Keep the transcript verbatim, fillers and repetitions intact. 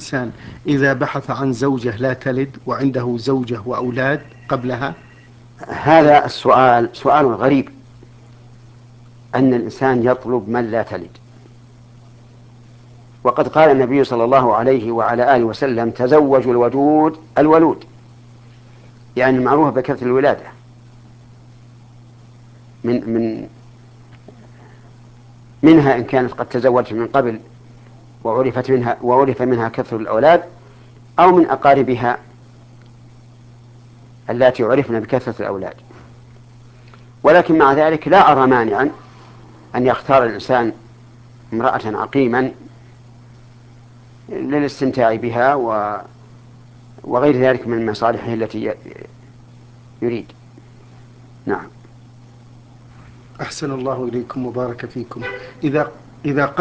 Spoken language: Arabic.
الإنسان إذا بحث عن زوجة لا تلد وعنده زوجة وأولاد قبلها؟ هذا السؤال سؤال غريب، أن الإنسان يطلب من لا تلد، وقد قال النبي صلى الله عليه وعلى آله وسلم: تزوجوا الودود الولود، يعني المعروف بكثرة الولادة من من منها إن كانت قد تزوجت من قبل وعرفت منها وعرف منها كثر الأولاد، أو من أقاربها التي عرفن بكثرة الأولاد. ولكن مع ذلك لا أرى مانعا أن يختار الإنسان امرأة عقيما للاستمتاع بها وغير ذلك من مصالحه التي يريد. نعم. أحسن الله إليكم وبارك فيكم. إذا إذا